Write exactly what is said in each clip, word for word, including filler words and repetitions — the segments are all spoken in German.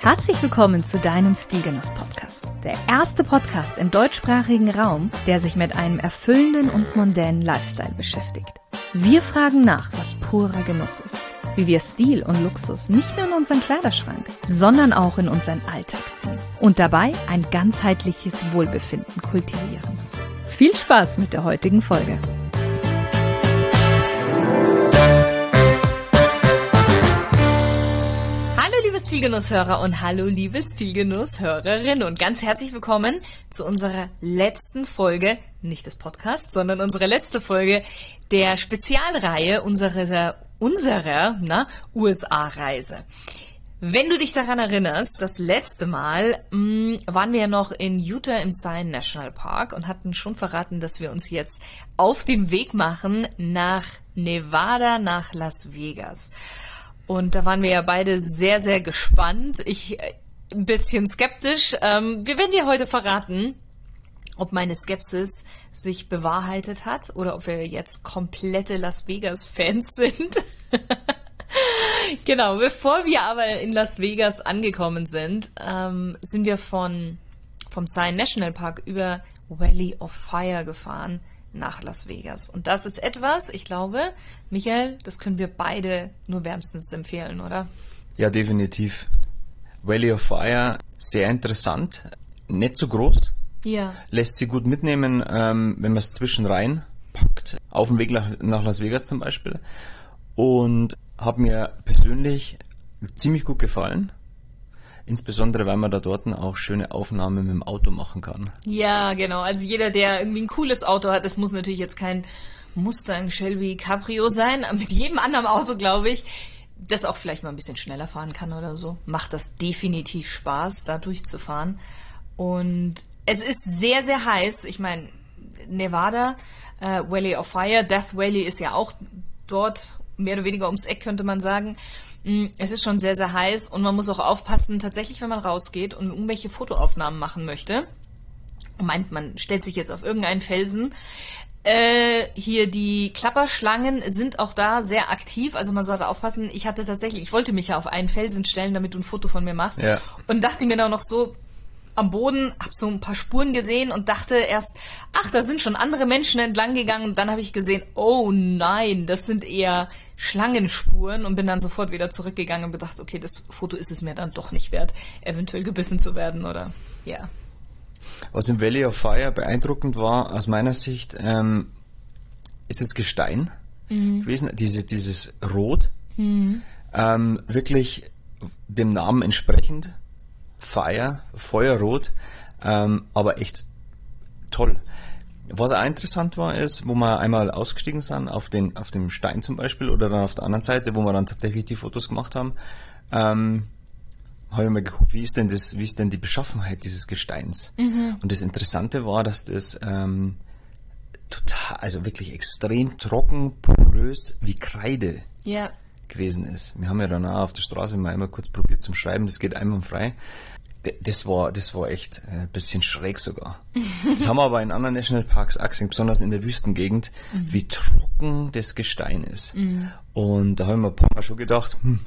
Herzlich willkommen zu deinem Stilgenuss-Podcast. Der erste Podcast im deutschsprachigen Raum, der sich mit einem erfüllenden und mondänen Lifestyle beschäftigt. Wir fragen nach, was purer Genuss ist. Wie wir Stil und Luxus nicht nur in unseren Kleiderschrank, sondern auch in unseren Alltag ziehen. Und dabei ein ganzheitliches Wohlbefinden kultivieren. Viel Spaß mit der heutigen Folge. Hallo liebe Stilgenusshörer und hallo liebe Stilgenusshörerin und ganz herzlich willkommen zu unserer letzten Folge, nicht des Podcasts, sondern unsere letzte Folge der Spezialreihe unserer, unserer na, U S A-Reise. Wenn du dich daran erinnerst, das letzte Mal mh, waren wir ja noch in Utah im Zion National Park und hatten schon verraten, dass wir uns jetzt auf den Weg machen nach Nevada, nach Las Vegas. Und da waren wir ja beide sehr, sehr gespannt. Ich äh, ein bisschen skeptisch. Ähm, wir werden dir heute verraten, ob meine Skepsis sich bewahrheitet hat oder ob wir jetzt komplette Las Vegas-Fans sind. Genau, bevor wir aber in Las Vegas angekommen sind, ähm, sind wir von vom Zion National Park über Valley of Fire gefahren nach Las Vegas. Und das ist etwas, ich glaube, Michael, das können wir beide nur wärmstens empfehlen, oder? Ja, definitiv. Valley of Fire, sehr interessant, nicht so groß, ja. Lässt sich gut mitnehmen, ähm, wenn man es zwischenrein packt, auf dem Weg nach, nach Las Vegas zum Beispiel. Und hat mir persönlich ziemlich gut gefallen. Insbesondere, weil man da dort auch schöne Aufnahmen mit dem Auto machen kann. Ja, genau. Also jeder, der irgendwie ein cooles Auto hat, das muss natürlich jetzt kein Mustang, Shelby, Cabrio sein, aber mit jedem anderen Auto, glaube ich, das auch vielleicht mal ein bisschen schneller fahren kann oder so, macht das definitiv Spaß, da durchzufahren. Und es ist sehr, sehr heiß. Ich meine, Nevada, äh, Valley of Fire, Death Valley ist ja auch dort mehr oder weniger ums Eck, könnte man sagen. Es ist schon sehr, sehr heiß und man muss auch aufpassen, tatsächlich, wenn man rausgeht und irgendwelche Fotoaufnahmen machen möchte und meint, man stellt sich jetzt auf irgendeinen Felsen. Äh, hier die Klapperschlangen sind auch da sehr aktiv, also man sollte aufpassen. Ich hatte tatsächlich, ich wollte mich ja auf einen Felsen stellen, damit du ein Foto von mir machst, ja. Und dachte mir dann noch so, am Boden, habe so ein paar Spuren gesehen und dachte erst, ach, da sind schon andere Menschen entlang gegangen. Und dann habe ich gesehen, oh nein, das sind eher Schlangenspuren und bin dann sofort wieder zurückgegangen und gedacht, okay, das Foto ist es mir dann doch nicht wert, eventuell gebissen zu werden oder ja. Was im Valley of Fire beeindruckend war, aus meiner Sicht, ähm, ist das Gestein mhm. gewesen, diese, dieses Rot, mhm. ähm, wirklich dem Namen entsprechend. Fire, Feuerrot, ähm, aber echt toll. Was auch interessant war, ist, wo wir einmal ausgestiegen sind, auf den, auf dem Stein zum Beispiel, oder dann auf der anderen Seite, wo wir dann tatsächlich die Fotos gemacht haben, ähm, habe ich mal geguckt, wie ist denn das, wie ist denn die Beschaffenheit dieses Gesteins? Mhm. Und das Interessante war, dass das ähm, total, also wirklich extrem trocken, porös wie Kreide ja. gewesen ist. Wir haben ja dann auch auf der Straße mal einmal kurz probiert zum Schreiben, das geht einwandfrei. Das war, das war echt ein bisschen schräg sogar. Das haben wir aber in anderen Nationalparks auch gesehen, besonders in der Wüstengegend, mhm. wie trocken das Gestein ist. Mhm. Und da haben wir ein paar Mal schon gedacht, hm,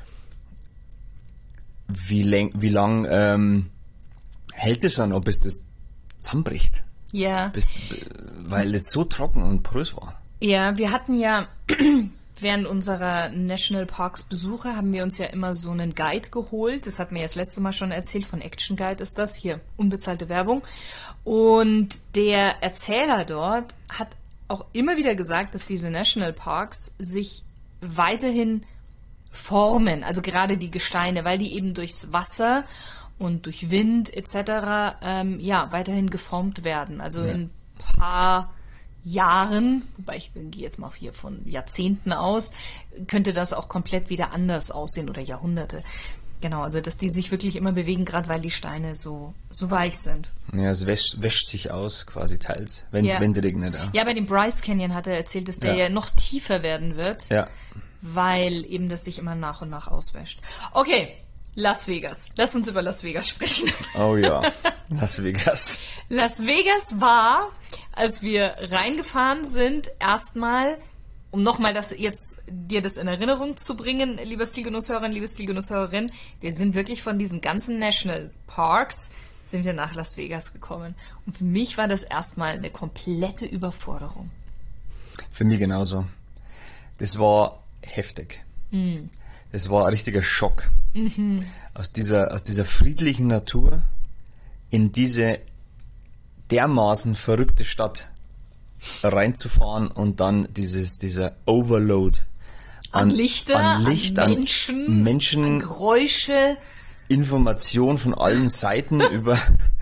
wie, lang, wie lang ähm, hält es dann, bis das zusammenbricht? Ja. Bis, weil es so trocken und porös war. Ja, wir hatten ja während unserer Nationalparks-Besuche haben wir uns ja immer so einen Guide geholt. Das hatten wir ja das letzte Mal schon erzählt. Von Action Guide ist das. Hier, unbezahlte Werbung. Und der Erzähler dort hat auch immer wieder gesagt, dass diese Nationalparks sich weiterhin formen. Also gerade die Gesteine, weil die eben durchs Wasser und durch Wind et cetera ähm, ja, weiterhin geformt werden. Also ja. in ein paar Jahren, wobei ich gehe jetzt mal hier von Jahrzehnten aus, könnte das auch komplett wieder anders aussehen oder Jahrhunderte. Genau, also dass die sich wirklich immer bewegen, gerade weil die Steine so, so weich sind. Ja, es wäscht, wäscht sich aus quasi teils, wenn es ja. regnet. Ja. ja, bei dem Bryce Canyon hat er erzählt, dass der ja, ja noch tiefer werden wird, ja. weil eben das sich immer nach und nach auswäscht. Okay, Las Vegas. Lass uns über Las Vegas sprechen. Oh ja, Las Vegas. Las Vegas war, als wir reingefahren sind, erstmal um nochmal das jetzt dir das in Erinnerung zu bringen, lieber Stilgenusshörer, liebe Stilgenusshörerin, wir sind wirklich von diesen ganzen National Parks sind wir nach Las Vegas gekommen. Und für mich war das erstmal eine komplette Überforderung. Für mich genauso. Das war heftig. Mhm. Das war ein richtiger Schock. Mhm. Aus dieser, aus dieser friedlichen Natur in diese dermaßen verrückte Stadt reinzufahren und dann dieses, dieser Overload an, an Lichter, an, Licht, an Menschen, an, Menschen, an Geräusche, Information von allen Seiten über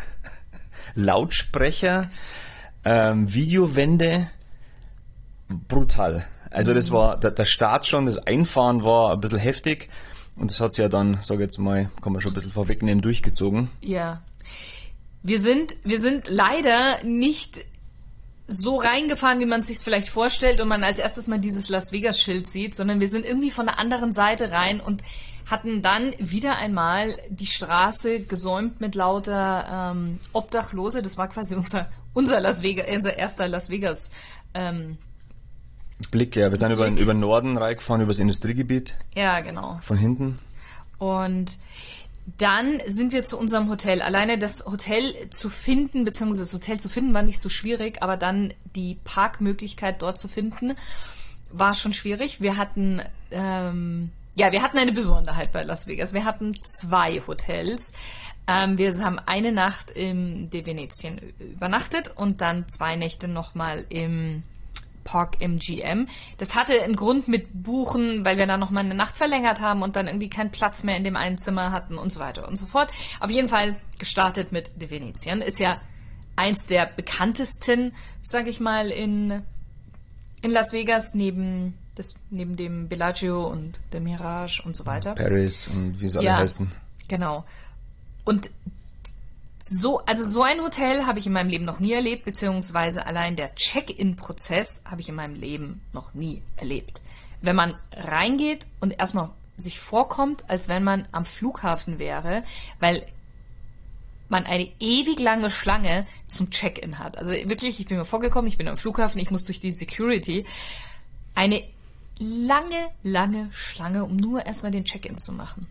Lautsprecher, ähm, Videowände, brutal. Also das war, der, der Start schon, das Einfahren war ein bisschen heftig und das hat sich ja dann, sag ich jetzt mal, kann man schon ein bisschen vorwegnehmen, durchgezogen. Ja. Wir sind, wir sind leider nicht so reingefahren, wie man es sich vielleicht vorstellt und man als erstes mal dieses Las Vegas-Schild sieht, sondern wir sind irgendwie von der anderen Seite rein und hatten dann wieder einmal die Straße gesäumt mit lauter ähm, Obdachlose. Das war quasi unser, unser Las Vegas, unser erster Las Vegas ähm, Blick, ja. Wir sind Blick. über über Norden reingefahren, über das Industriegebiet. Ja, genau. Von hinten. Und dann sind wir zu unserem Hotel. Alleine das Hotel zu finden, beziehungsweise das Hotel zu finden, war nicht so schwierig, aber dann die Parkmöglichkeit dort zu finden, war schon schwierig. Wir hatten, ähm, ja, wir hatten eine Besonderheit bei Las Vegas. Wir hatten zwei Hotels. Ähm, wir haben eine Nacht im De Venetian übernachtet und dann zwei Nächte nochmal im Park M G M. Das hatte einen Grund mit Buchen, weil wir dann nochmal eine Nacht verlängert haben und dann irgendwie keinen Platz mehr in dem einen Zimmer hatten und so weiter und so fort. Auf jeden Fall gestartet mit De Venetian. Ist ja eins der bekanntesten, sage ich mal, in, in Las Vegas, neben, das, neben dem Bellagio und dem Mirage und so weiter. Paris und wie sie alle ja, heißen. Genau. Und So, also so ein Hotel habe ich in meinem Leben noch nie erlebt, beziehungsweise allein der Check-in-Prozess habe ich in meinem Leben noch nie erlebt. Wenn man reingeht und erstmal sich vorkommt, als wenn man am Flughafen wäre, weil man eine ewig lange Schlange zum Check-in hat. Also wirklich, ich bin mir vorgekommen, ich bin am Flughafen, ich muss durch die Security. Eine lange, lange Schlange, um nur erstmal den Check-in zu machen.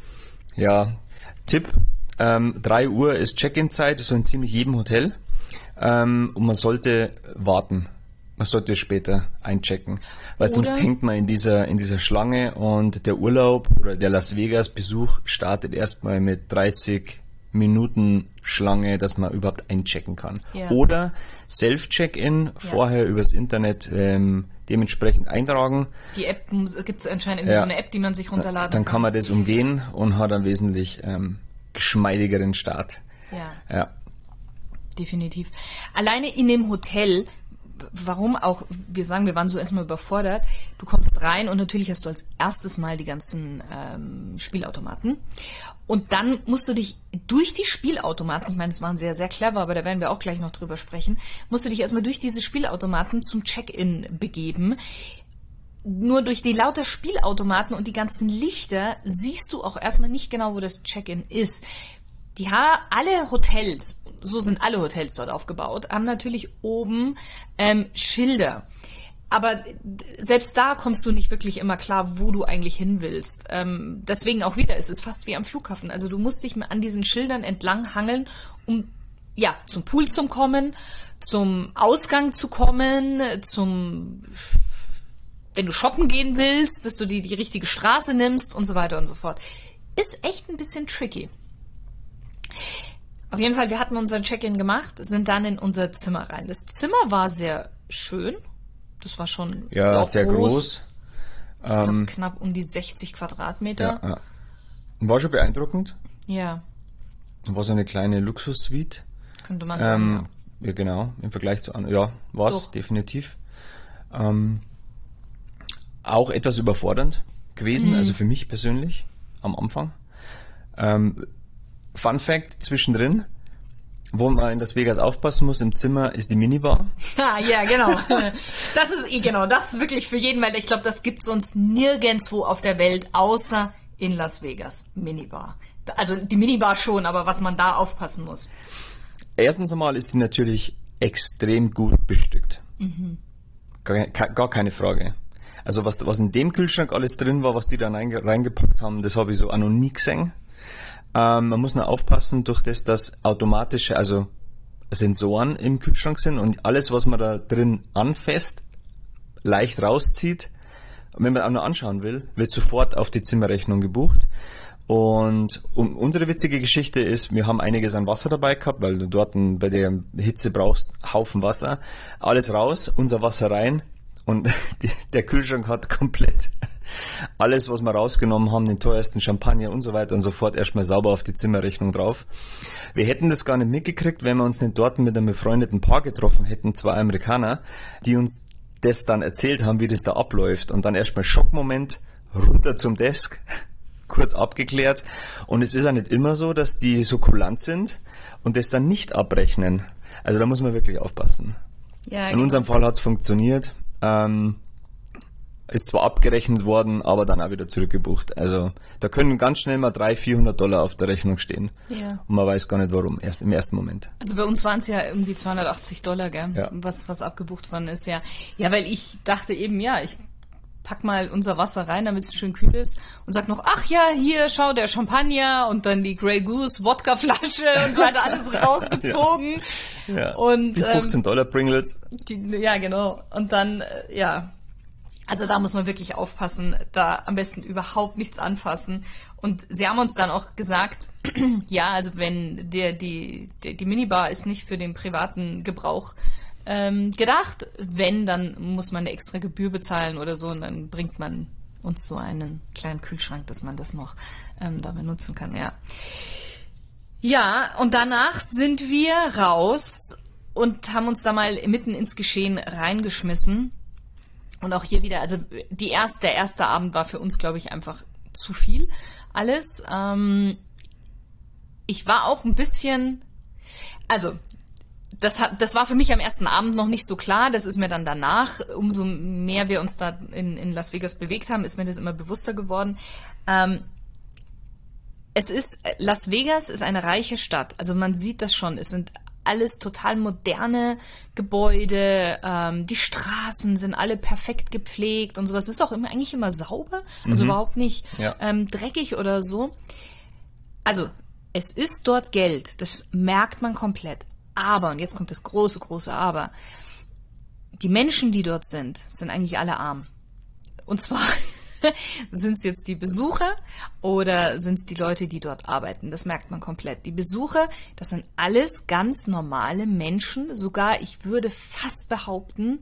Ja, Tipp. Ähm, drei Uhr ist Check-in-Zeit, so in ziemlich jedem Hotel. Ähm, und man sollte warten. Man sollte später einchecken. Weil Oder sonst hängt man in dieser, in dieser Schlange und der Urlaub oder der Las Vegas-Besuch startet erstmal mit dreißig Minuten Schlange, dass man überhaupt einchecken kann. Ja. Oder Self-Check-in, ja. vorher übers Internet ähm, dementsprechend eintragen. Die App, gibt es anscheinend irgendwie ja. so eine App, die man sich runterladen kann. Dann kann man das umgehen und hat dann wesentlich ähm, geschmeidigeren Start. Ja. Ja. Definitiv. Alleine in dem Hotel, warum auch, wir sagen, wir waren so erstmal überfordert, du kommst rein und natürlich hast du als erstes Mal die ganzen ähm, Spielautomaten und dann musst du dich durch die Spielautomaten, ich meine, das waren sehr, sehr clever, aber da werden wir auch gleich noch drüber sprechen, musst du dich erstmal durch diese Spielautomaten zum Check-in begeben. Nur durch die lauter Spielautomaten und die ganzen Lichter siehst du auch erstmal nicht genau, wo das Check-in ist. Die haben alle Hotels, so sind alle Hotels dort aufgebaut, haben natürlich oben ähm, Schilder. Aber selbst da kommst du nicht wirklich immer klar, wo du eigentlich hin willst. Ähm, deswegen auch wieder, es ist fast wie am Flughafen. Also du musst dich an diesen Schildern entlang hangeln, um ja zum Pool zu kommen, zum Ausgang zu kommen, zum... wenn du shoppen gehen willst, dass du die, die richtige Straße nimmst und so weiter und so fort. Ist echt ein bisschen tricky. Auf jeden Fall, wir hatten unseren Check-in gemacht, sind dann in unser Zimmer rein. Das Zimmer war sehr schön. Das war schon ja, sehr groß. groß. Ich glaub, ähm, knapp um die sechzig Quadratmeter. Ja, ja. War schon beeindruckend. Ja. War so eine kleine Luxus-Suite. Könnte man sagen, ähm, ja. ja. Genau, im Vergleich zu anderen. Ja, war es definitiv. Ähm, Auch etwas überfordernd gewesen, mhm. also für mich persönlich am Anfang. Ähm, Fun Fact zwischendrin, wo man in Las Vegas aufpassen muss, im Zimmer ist die Minibar. Ah, ja, genau. Das ist eh genau, das ist wirklich für jeden, weil ich glaube, das gibt es sonst nirgendwo auf der Welt, außer in Las Vegas. Minibar. Also die Minibar schon, aber was man da aufpassen muss. Erstens einmal ist die natürlich extrem gut bestückt. Mhm. Gar, gar keine Frage. Also was, was in dem Kühlschrank alles drin war, was die dann reingepackt haben, das habe ich so auch noch nie gesehen. Ähm, man muss nur aufpassen, durch das, dass automatische, also Sensoren im Kühlschrank sind und alles, was man da drin anfasst, leicht rauszieht. Und wenn man auch nur anschauen will, wird sofort auf die Zimmerrechnung gebucht. Und um, unsere witzige Geschichte ist, wir haben einiges an Wasser dabei gehabt, weil du dort bei der Hitze brauchst Haufen Wasser. Alles raus, unser Wasser rein und die, der Kühlschrank hat komplett alles, was wir rausgenommen haben, den teuersten Champagner und so weiter und so fort, erstmal sauber auf die Zimmerrechnung drauf. Wir hätten das gar nicht mitgekriegt, wenn wir uns nicht dort mit einem befreundeten Paar getroffen hätten, zwei Amerikaner, die uns das dann erzählt haben, wie das da abläuft. Und dann erstmal Schockmoment, runter zum Desk, kurz abgeklärt. Und es ist ja nicht immer so, dass die so kulant sind und das dann nicht abrechnen. Also da muss man wirklich aufpassen. Ja, in unserem Fall hat es funktioniert. Ähm, ist zwar abgerechnet worden, aber dann auch wieder zurückgebucht. Also da können ganz schnell mal dreihundert, vierhundert Dollar auf der Rechnung stehen. Ja. Und man weiß gar nicht warum, erst im ersten Moment. Also bei uns waren es ja irgendwie zweihundertachtzig Dollar, gell? Ja. Was, was abgebucht worden ist, ja. Ja, weil ich dachte eben, ja, ich pack mal unser Wasser rein, damit es schön kühl ist und sag noch, ach ja, hier, schau, der Champagner und dann die Grey Goose Wodkaflasche und so weiter, alles rausgezogen. Ja. Ja. Und, die fünfzehn Dollar Pringles. Die, ja, genau. Und dann, ja, also da muss man wirklich aufpassen, da am besten überhaupt nichts anfassen. Und sie haben uns dann auch gesagt, ja, also wenn der, die, die, die Minibar ist nicht für den privaten Gebrauch ähm, gedacht, wenn, dann muss man eine extra Gebühr bezahlen oder so und dann bringt man uns so einen kleinen Kühlschrank, dass man das noch ähm, da benutzen kann, ja. Ja, und danach sind wir raus und haben uns da mal mitten ins Geschehen reingeschmissen. Und auch hier wieder, also die erste, der erste Abend war für uns, glaube ich, einfach zu viel alles. Ähm, ich war auch ein bisschen, also das hat, das war für mich am ersten Abend noch nicht so klar. Das ist mir dann danach, umso mehr wir uns da in, in Las Vegas bewegt haben, ist mir das immer bewusster geworden. Ähm, es ist, Las Vegas ist eine reiche Stadt. Also man sieht das schon. Es sind alles total moderne Gebäude, ähm, die Straßen sind alle perfekt gepflegt und sowas. Es ist auch immer, eigentlich immer sauber, also mhm. überhaupt nicht ja. ähm, dreckig oder so. Also, es ist dort Geld, das merkt man komplett. Aber, und jetzt kommt das große, große Aber, die Menschen, die dort sind, sind eigentlich alle arm. Und zwar sind es jetzt die Besucher oder sind es die Leute, die dort arbeiten? Das merkt man komplett. Die Besucher, das sind alles ganz normale Menschen, sogar, ich würde fast behaupten,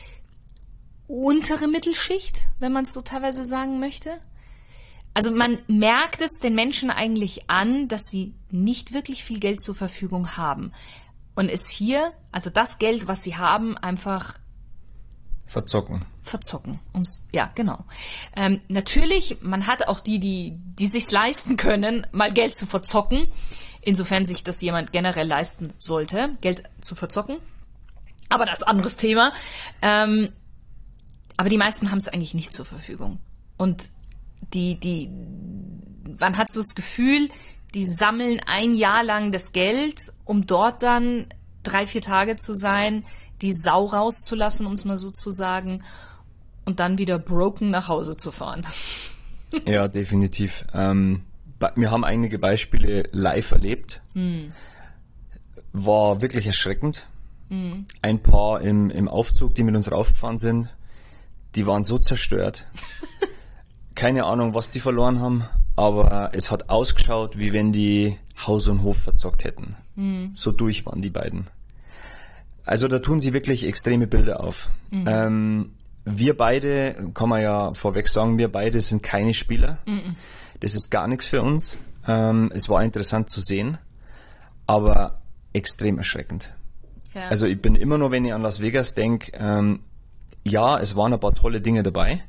untere Mittelschicht, wenn man es so teilweise sagen möchte. Also man merkt es den Menschen eigentlich an, dass sie nicht wirklich viel Geld zur Verfügung haben. Und es hier, also das Geld, was sie haben, einfach Verzocken. Verzocken. Ums, ja, genau. Ähm, natürlich, man hat auch die, die, die sich's leisten können, mal Geld zu verzocken. Insofern sich das jemand generell leisten sollte, Geld zu verzocken. Aber das ist ein anderes Thema. Ähm, aber die meisten haben es eigentlich nicht zur Verfügung. Und die, die, man hat so das Gefühl, die sammeln ein Jahr lang das Geld, um dort dann drei, vier Tage zu sein, die Sau rauszulassen, um es mal so zu sagen, und dann wieder broken nach Hause zu fahren. Ja, definitiv. Ähm, wir haben einige Beispiele live erlebt. Hm. War wirklich erschreckend. Hm. Ein paar im, im Aufzug, die mit uns raufgefahren sind, die waren so zerstört. Keine Ahnung, was die verloren haben, aber es hat ausgeschaut, wie wenn die Haus und Hof verzockt hätten. Hm. So durch waren die beiden. Also da tun sie wirklich extreme Bilder auf. Mhm. Ähm, wir beide, kann man ja vorweg sagen, wir beide sind keine Spieler. Mhm. Das ist gar nichts für uns. Ähm, es war interessant zu sehen, aber extrem erschreckend. Ja. Also ich bin immer nur, wenn ich an Las Vegas denke, ähm, ja, es waren ein paar tolle Dinge dabei,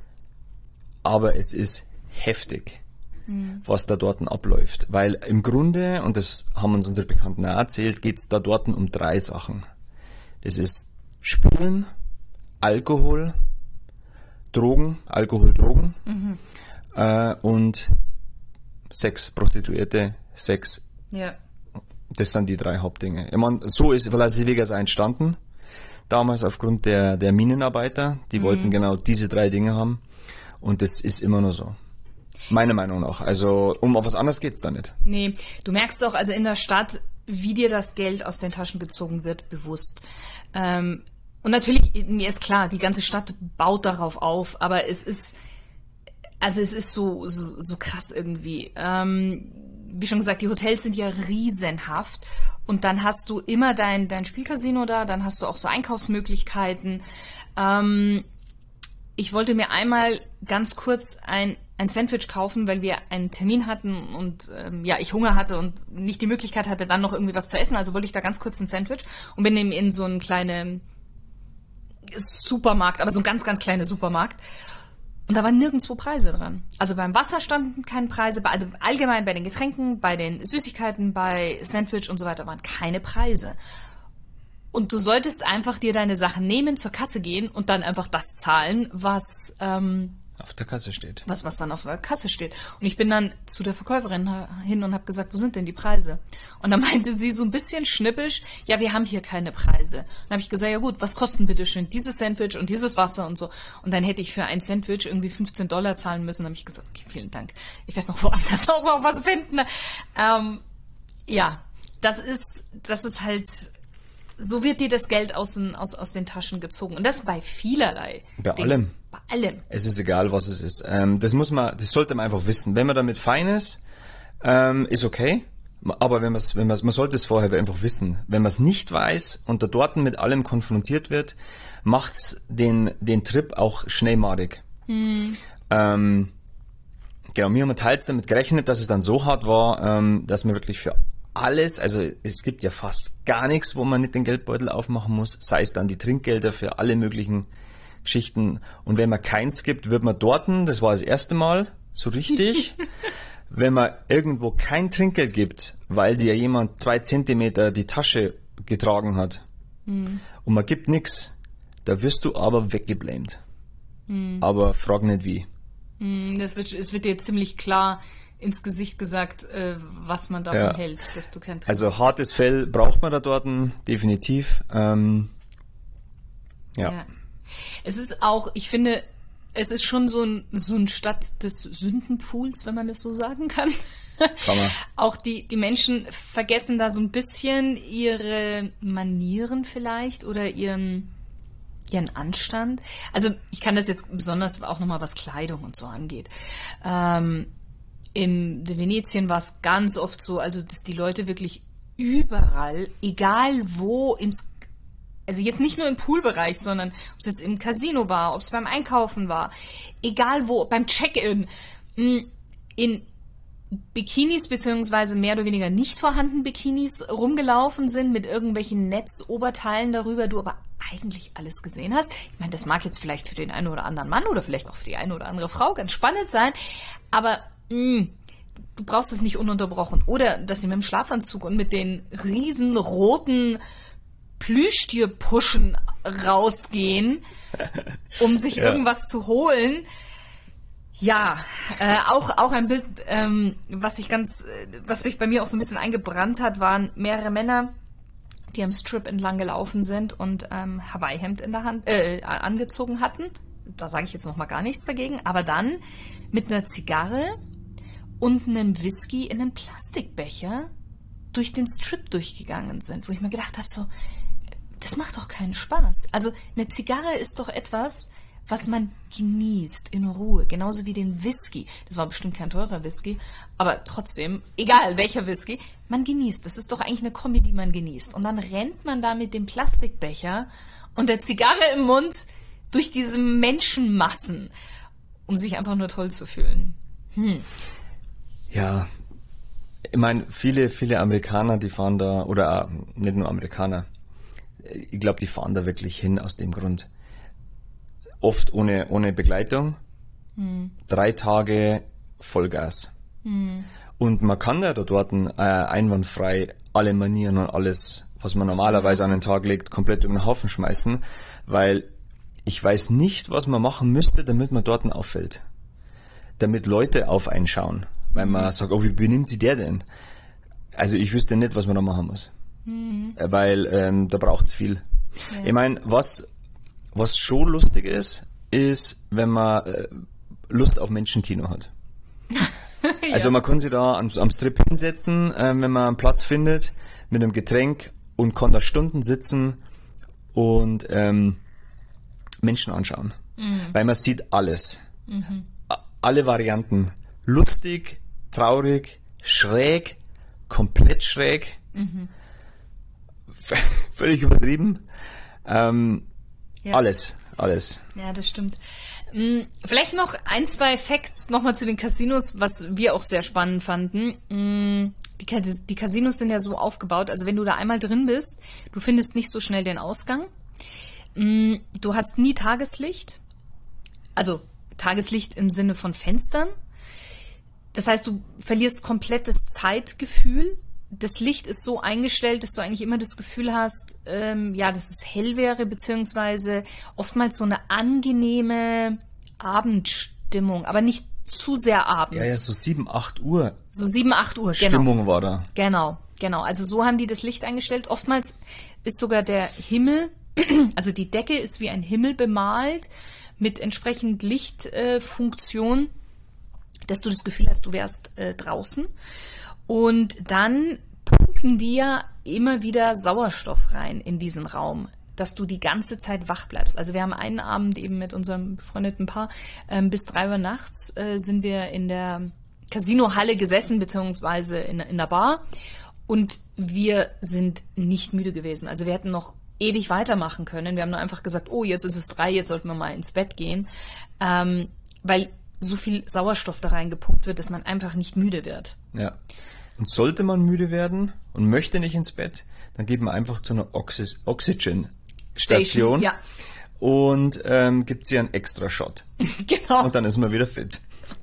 aber es ist heftig, mhm. was da dort abläuft. Weil im Grunde, und das haben uns unsere Bekannten auch erzählt, geht es da dort um drei Sachen. Das ist Spielen, Alkohol, Drogen, Alkohol, Drogen mhm. äh, und Sex, Prostituierte, Sex. Ja. Das sind die drei Hauptdinge. Ich meine, so ist Las Vegas entstanden. damals aufgrund der, der Minenarbeiter. Die mhm. wollten genau diese drei Dinge haben. Und das ist immer nur so. Meiner Meinung nach. Also um auf was anderes geht's da nicht. Nee, du merkst auch, also in der Stadt, wie dir das Geld aus den Taschen gezogen wird, bewusst. Ähm, und natürlich, mir ist klar, die ganze Stadt baut darauf auf, aber es ist, also es ist so, so, so krass irgendwie. Ähm, wie schon gesagt, die Hotels sind ja riesenhaft und dann hast du immer dein, dein Spielcasino da, dann hast du auch so Einkaufsmöglichkeiten. Ähm, ich wollte mir einmal ganz kurz ein ein Sandwich kaufen, weil wir einen Termin hatten und ähm, ja, ich Hunger hatte und nicht die Möglichkeit hatte, dann noch irgendwie was zu essen. Also wollte ich da ganz kurz ein Sandwich und bin eben in so einen kleinen Supermarkt, aber so ein ganz, ganz kleiner Supermarkt. Und da waren nirgendwo Preise dran. Also beim Wasser standen keine Preise, also allgemein bei den Getränken, bei den Süßigkeiten, bei Sandwich und so weiter waren keine Preise. Und du solltest einfach dir deine Sachen nehmen, zur Kasse gehen und dann einfach das zahlen, was ähm, auf der Kasse steht. Was, was dann auf der Kasse steht. Und ich bin dann zu der Verkäuferin hin und habe gesagt, wo sind denn die Preise? Und dann meinte sie so ein bisschen schnippisch, ja, wir haben hier keine Preise. Und dann habe ich gesagt, ja gut, was kosten bitte schön dieses Sandwich und dieses Wasser und so. Und dann hätte ich für ein Sandwich irgendwie fünfzehn Dollar zahlen müssen. Dann habe ich gesagt, okay, vielen Dank. Ich werde noch woanders auch mal was finden. Ähm, ja, das ist, das ist halt, so wird dir das Geld aus den, aus, aus den Taschen gezogen. Und das bei vielerlei Bei Dingen. allem. Bei allem. Es ist egal, was es ist. Ähm, das muss man, das sollte man einfach wissen. Wenn man damit fein ist, ähm, ist okay. Aber wenn man es, wenn man man sollte es vorher einfach wissen. Wenn man es nicht weiß und da dort mit allem konfrontiert wird, macht's den, den Trip auch schnellmadig. Hm. Ähm, genau, wir haben teils damit gerechnet, dass es dann so hart war, ähm, dass man wirklich für alles, also es gibt ja fast gar nichts, wo man nicht den Geldbeutel aufmachen muss, sei es dann die Trinkgelder für alle möglichen Geschichten. Und wenn man keins gibt, wird man dorten, das war das erste Mal, so richtig, wenn man irgendwo kein Trinkgeld gibt, weil dir jemand zwei Zentimeter die Tasche getragen hat mhm. und man gibt nichts, da wirst du aber weggeblamed. Mhm. Aber frag nicht wie. Mhm, das wird, es wird dir ziemlich klar ins Gesicht gesagt, äh, was man davon ja. hält, dass du kein Trinkgeld Also hast. Hartes Fell braucht man da dort definitiv. Ähm, ja. ja. Es ist auch, ich finde, es ist schon so ein, so ein Stadt des Sündenpools, wenn man das so sagen kann. kann man. Auch die, die Menschen vergessen da so ein bisschen ihre Manieren vielleicht oder ihren, ihren Anstand. Also ich kann das jetzt besonders auch nochmal, was Kleidung und so angeht. Ähm, in Venetien war es ganz oft so, also dass die Leute wirklich überall, egal wo, ins also jetzt nicht nur im Poolbereich, sondern ob es jetzt im Casino war, ob es beim Einkaufen war, egal wo, beim Check-in, in Bikinis beziehungsweise mehr oder weniger nicht vorhanden Bikinis rumgelaufen sind mit irgendwelchen Netzoberteilen darüber, du aber eigentlich alles gesehen hast. Ich meine, das mag jetzt vielleicht für den einen oder anderen Mann oder vielleicht auch für die eine oder andere Frau ganz spannend sein, aber mh, du brauchst es nicht ununterbrochen. Oder dass sie mit dem Schlafanzug und mit den riesen roten Plüschtierpuschen rausgehen, um sich ja. irgendwas zu holen. Ja, äh, auch auch ein Bild, ähm, was ich ganz, was mich bei mir auch so ein bisschen eingebrannt hat, waren mehrere Männer, die am Strip entlang gelaufen sind und ähm, Hawaii-Hemd in der Hand äh, angezogen hatten. Da sage ich jetzt noch mal gar nichts dagegen. Aber dann mit einer Zigarre und einem Whisky in einem Plastikbecher durch den Strip durchgegangen sind, wo ich mir gedacht habe, so, das macht doch keinen Spaß. Also eine Zigarre ist doch etwas, was man genießt in Ruhe, genauso wie den Whisky. Das war bestimmt kein teurer Whisky, aber trotzdem, egal welcher Whisky, man genießt. Das ist doch eigentlich eine Kombi, die man genießt. Und dann rennt man da mit dem Plastikbecher und der Zigarre im Mund durch diese Menschenmassen, um sich einfach nur toll zu fühlen. Hm. Ja, ich meine, viele, viele Amerikaner, die fahren da, oder nicht nur Amerikaner, ich glaube, die fahren da wirklich hin aus dem Grund. Oft ohne, ohne Begleitung. Hm. Drei Tage Vollgas. Hm. Und man kann ja da dort äh, einwandfrei alle Manieren und alles, was man normalerweise an den Tag legt, komplett über den Haufen schmeißen, weil ich weiß nicht, was man machen müsste, damit man dort auffällt. Damit Leute auf einen schauen. Weil man sagt, oh, wie benimmt sich der denn? Also ich wüsste nicht, was man da machen muss. Mhm. Weil ähm, da braucht es viel. Ja. Ich meine, was, was schon lustig ist, ist, wenn man äh, Lust auf Menschenkino hat. Ja. Also man kann sich da am, am Strip hinsetzen, äh, wenn man einen Platz findet, mit einem Getränk und kann da Stunden sitzen und ähm, Menschen anschauen. Mhm. Weil man sieht alles. Mhm. A- alle Varianten. Lustig, traurig, schräg, komplett schräg. Mhm. V- völlig übertrieben. Ähm, ja. Alles, alles. Ja, das stimmt. Vielleicht noch ein, zwei Facts nochmal zu den Casinos, was wir auch sehr spannend fanden. Die, die Casinos sind ja so aufgebaut, also wenn du da einmal drin bist, du findest nicht so schnell den Ausgang. Du hast nie Tageslicht, also Tageslicht im Sinne von Fenstern. Das heißt, du verlierst komplett das Zeitgefühl. Das Licht ist so eingestellt, dass du eigentlich immer das Gefühl hast, ähm, ja, dass es hell wäre, beziehungsweise oftmals so eine angenehme Abendstimmung, aber nicht zu sehr abends. Ja, ja, so sieben, acht Uhr. So sieben, acht Uhr, genau. Stimmung war da. Genau, genau. Also so haben die das Licht eingestellt. Oftmals ist sogar der Himmel, also die Decke ist wie ein Himmel bemalt mit entsprechend Lichtfunktion, äh, dass du das Gefühl hast, du wärst äh, draußen. Und dann pumpen die ja immer wieder Sauerstoff rein in diesen Raum, dass du die ganze Zeit wach bleibst. Also wir haben einen Abend eben mit unserem befreundeten Paar, ähm, bis drei Uhr nachts äh, sind wir in der Casinohalle gesessen, beziehungsweise in, in der Bar. Und wir sind nicht müde gewesen. Also wir hätten noch ewig weitermachen können. Wir haben nur einfach gesagt, oh, jetzt ist es drei, jetzt sollten wir mal ins Bett gehen. Ähm, weil so viel Sauerstoff da reingepumpt wird, dass man einfach nicht müde wird. Ja. Und sollte man müde werden und möchte nicht ins Bett, dann geht man einfach zu einer Oxy- Oxygen-Station ja. und ähm, gibt sie einen extra Shot. Genau. Und dann ist man wieder fit.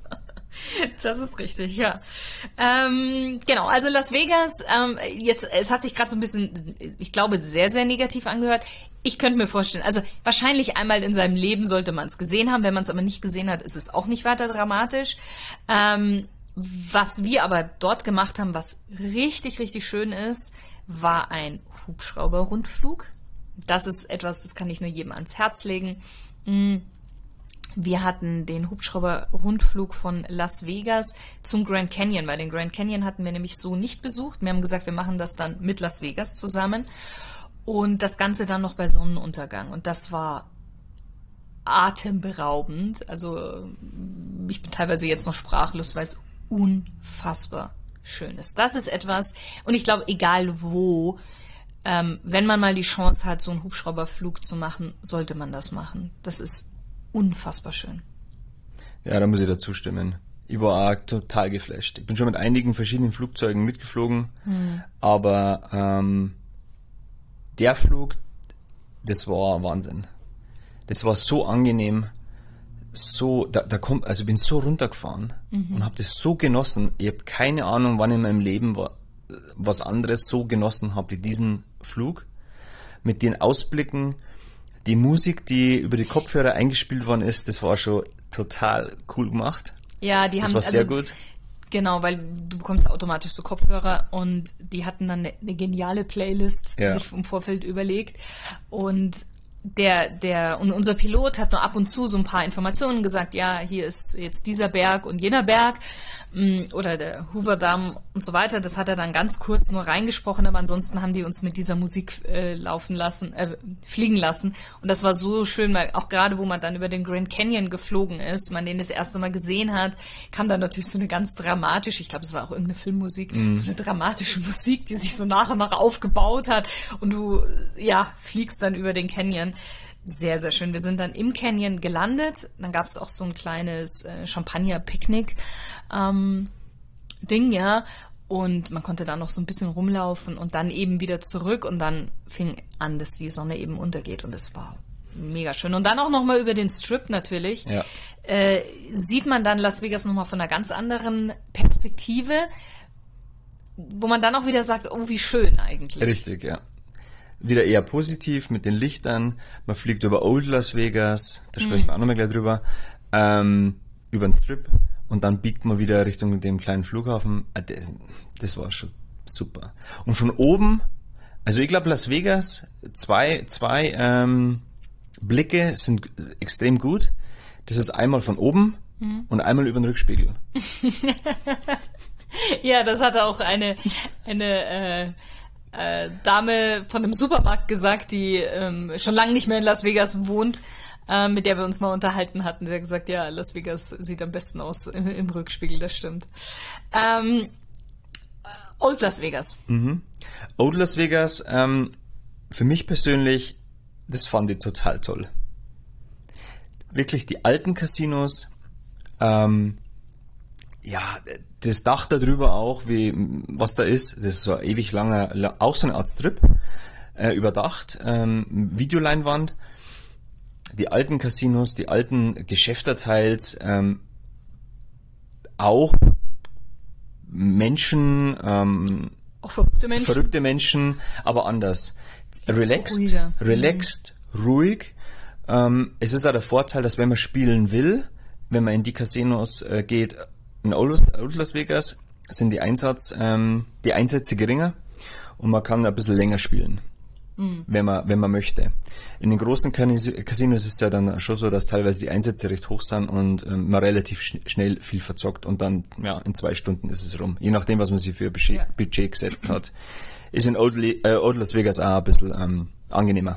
Das ist richtig, ja. Ähm, genau, also Las Vegas, ähm, jetzt, es hat sich gerade so ein bisschen, ich glaube, sehr, sehr negativ angehört. Ich könnte mir vorstellen, also wahrscheinlich einmal in seinem Leben sollte man es gesehen haben. Wenn man es aber nicht gesehen hat, ist es auch nicht weiter dramatisch. Ähm, was wir aber dort gemacht haben, was richtig, richtig schön ist, war ein Hubschrauber-Rundflug. Das ist etwas, das kann ich nur jedem ans Herz legen. Wir hatten den Hubschrauber-Rundflug von Las Vegas zum Grand Canyon, weil den Grand Canyon hatten wir nämlich so nicht besucht. Wir haben gesagt, wir machen das dann mit Las Vegas zusammen und das Ganze dann noch bei Sonnenuntergang. Und das war atemberaubend. Also ich bin teilweise jetzt noch sprachlos, weil es unfassbar schön ist. Das ist etwas, und ich glaube, egal wo, ähm, wenn man mal die Chance hat, so einen Hubschrauberflug zu machen, sollte man das machen. Das ist unfassbar schön. Ja, da muss ich dazu stimmen. Ich war auch total geflasht. Ich bin schon mit einigen verschiedenen Flugzeugen mitgeflogen, hm. aber ähm, der Flug, das war Wahnsinn. Das war so angenehm, so, da, da kommt, also ich bin so runtergefahren mhm. und habe das so genossen. Ich habe keine Ahnung, wann in meinem Leben war, was anderes so genossen habe wie diesen Flug. Mit den Ausblicken, die Musik, die über die Kopfhörer eingespielt worden ist, das war schon total cool gemacht. Ja, die haben, das war also, sehr gut. Genau, weil du bekommst automatisch so Kopfhörer und die hatten dann eine, eine geniale Playlist ja. sich im Vorfeld überlegt und Der, der, und unser Pilot hat nur ab und zu so ein paar Informationen gesagt, ja, hier ist jetzt dieser Berg und jener Berg oder der Hoover Dam und so weiter. Das hat er dann ganz kurz nur reingesprochen, aber ansonsten haben die uns mit dieser Musik äh, laufen lassen, äh, fliegen lassen. Und das war so schön, weil auch gerade, wo man dann über den Grand Canyon geflogen ist, man den das erste Mal gesehen hat, kam dann natürlich so eine ganz dramatische, ich glaube, es war auch irgendeine Filmmusik, mhm. so eine dramatische Musik, die sich so nach und nach aufgebaut hat und du, ja, fliegst dann über den Canyon. Sehr, sehr schön. Wir sind dann im Canyon gelandet. Dann gab es auch so ein kleines äh, Champagner-Picknick ähm, Ding, ja. Und man konnte da noch so ein bisschen rumlaufen und dann eben wieder zurück. Und dann fing an, dass die Sonne eben untergeht. Und es war mega schön. Und dann auch nochmal über den Strip natürlich. Ja. Äh, sieht man dann Las Vegas nochmal von einer ganz anderen Perspektive, wo man dann auch wieder sagt, oh, wie schön eigentlich. Richtig, ja. Wieder eher positiv mit den Lichtern. Man fliegt über Old Las Vegas, da sprechen mhm. wir auch nochmal gleich drüber, ähm, über den Strip und dann biegt man wieder Richtung dem kleinen Flughafen. Das war schon super. Und von oben Also ich glaube, Las Vegas, zwei, zwei ähm, Blicke sind extrem gut. Das ist einmal von oben mhm. und einmal über den Rückspiegel. Ja, das hatte auch eine, eine äh, äh, Dame von einem Supermarkt gesagt, die ähm, schon lange nicht mehr in Las Vegas wohnt, äh, mit der wir uns mal unterhalten hatten. Die hat gesagt, ja, Las Vegas sieht am besten aus im, im Rückspiegel, das stimmt. Ähm, Old Las Vegas. Mhm. Old Las Vegas, ähm, für mich persönlich, das fand ich total toll. Wirklich die alten Casinos, ähm, ja, das Dach da drüber auch, wie, was da ist, das ist so ein ewig langer, auch so eine Art Strip, äh, überdacht, ähm, Videoleinwand, die alten Casinos, die alten Geschäfterteils, ähm, auch Menschen, ähm, auch verrückte Menschen. verrückte Menschen, aber anders. Relaxed, Ruhiger. relaxed, mhm. ruhig. Ähm, es ist auch der Vorteil, dass wenn man spielen will, wenn man in die Casinos äh, geht, in Old Las Vegas, sind die Einsatz, ähm, die Einsätze geringer und man kann ein bisschen länger spielen, mhm. wenn man, wenn man möchte. In den großen Casinos ist es ja dann schon so, dass teilweise die Einsätze recht hoch sind und ähm, man relativ schn- schnell viel verzockt und dann, ja, in zwei Stunden ist es rum. Je nachdem, was man sich für Budget, ja. Budget gesetzt hat. Ist in Old, äh, Old Las Vegas auch ein bisschen ähm, angenehmer.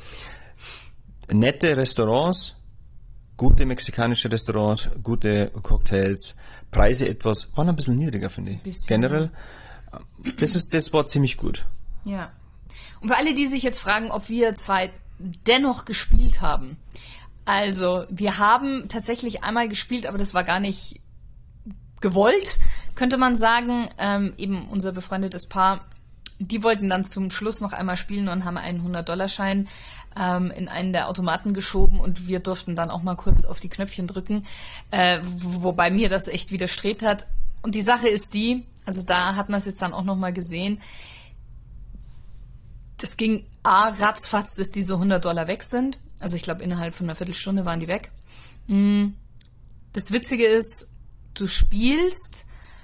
Nette Restaurants, gute mexikanische Restaurants, gute Cocktails, Preise etwas, waren ein bisschen niedriger, finde ich. Bisschen. Generell, das ist, das war ziemlich gut. Ja. Und für alle, die sich jetzt fragen, ob wir zwei dennoch gespielt haben. Also, wir haben tatsächlich einmal gespielt, aber das war gar nicht gewollt, könnte man sagen. Ähm, eben unser befreundetes Paar, die wollten dann zum Schluss noch einmal spielen und haben einen hundert-Dollar-Schein ähm, in einen der Automaten geschoben und wir durften dann auch mal kurz auf die Knöpfchen drücken, äh, wo, wobei mir das echt widerstrebt hat. Und die Sache ist die, also da hat man es jetzt dann auch nochmal gesehen, das ging A, ratzfatz, dass diese hundert Dollar weg sind. Also ich glaube, innerhalb von einer Viertelstunde waren die weg. Das Witzige ist, du spielst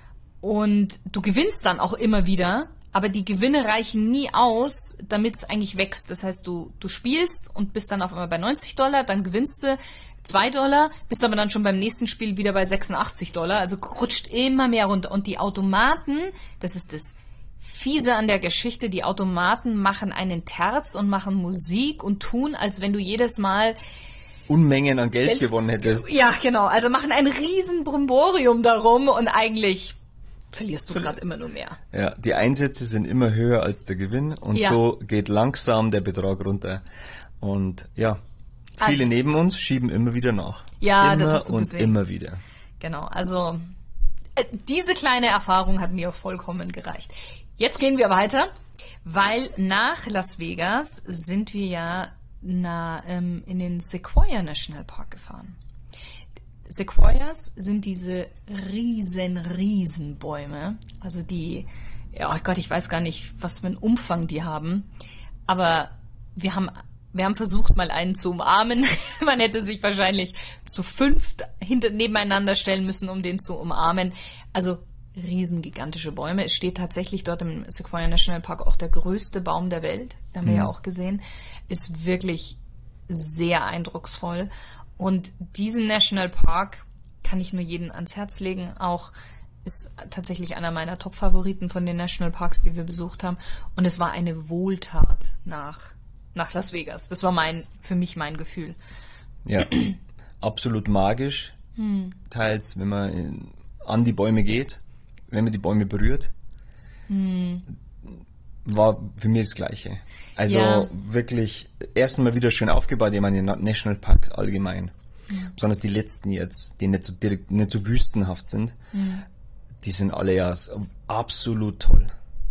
und du gewinnst dann auch immer wieder, aber die Gewinne reichen nie aus, damit es eigentlich wächst. Das heißt, du, du spielst und bist dann auf einmal bei neunzig Dollar, dann gewinnst du zwei Dollar, bist aber dann schon beim nächsten Spiel wieder bei sechsundachtzig Dollar. Also rutscht immer mehr runter. Und die Automaten, das ist das Fiese an der Geschichte, die Automaten machen einen Terz und machen Musik und tun, als wenn du jedes Mal Unmengen an Geld, Geld gewonnen hättest. Ja, genau. Also machen ein riesen Brimborium darum und eigentlich verlierst du gerade immer nur mehr. Ja, die Einsätze sind immer höher als der Gewinn und ja. so geht langsam der Betrag runter. Und ja, viele also, neben uns schieben immer wieder nach. Ja, immer das hast du und gesehen. immer wieder. Genau, also äh, diese kleine Erfahrung hat mir vollkommen gereicht. Jetzt gehen wir weiter, weil nach Las Vegas sind wir ja na, ähm, in den Sequoia National Park gefahren. Sequoias sind diese riesen, riesen Bäume, also die, ja, oh Gott, ich weiß gar nicht, was für einen Umfang die haben, aber wir haben, wir haben versucht, mal einen zu umarmen. Man hätte sich wahrscheinlich zu fünft hinter, nebeneinander stellen müssen, um den zu umarmen. Also riesengigantische Bäume. Es steht tatsächlich dort im Sequoia National Park auch der größte Baum der Welt. Da haben wir mhm. ja auch gesehen. Ist wirklich sehr eindrucksvoll. Und diesen Nationalpark kann ich nur jedem ans Herz legen. Auch ist tatsächlich einer meiner Top-Favoriten von den Nationalparks, die wir besucht haben. Und es war eine Wohltat nach, nach Las Vegas. Das war mein, für mich mein Gefühl. Ja, absolut magisch. Hm. Teils, wenn man in, an die Bäume geht, wenn man die Bäume berührt, hm. war für mich das Gleiche. Also ja. wirklich, erstmal wieder schön aufgebaut, ich meine, den Nationalpark allgemein. Ja. Besonders die letzten jetzt, die nicht so direkt, nicht so wüstenhaft sind, ja. die sind alle ja absolut toll.